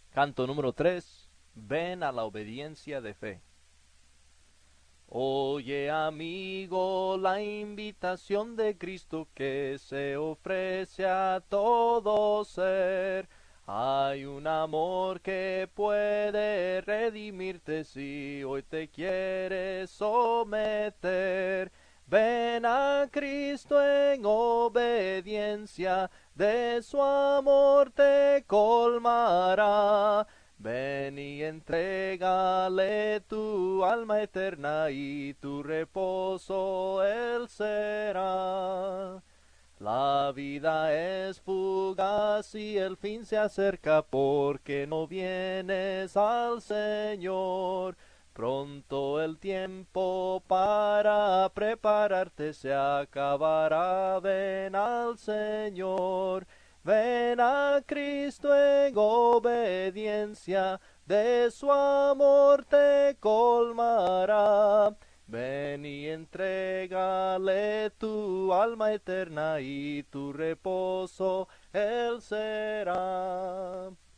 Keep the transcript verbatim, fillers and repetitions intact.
Canto número tres. Ven a la obediencia de fe. Oye, amigo, la invitación de Cristo que se ofrece a todo ser. Hay un amor que puede redimirte si hoy te quieres someter. Ven a Cristo en obediencia, de su amor te colmará. Ven y entrégale tu alma eterna y tu reposo él será. La vida es fugaz y el fin se acerca porque no vienes al Señor. Pronto el tiempo para prepararte se acabará. Ven al Señor. Ven a Cristo en obediencia, de su amor te colmará. Ven y entrégale tu alma eterna y tu reposo él será.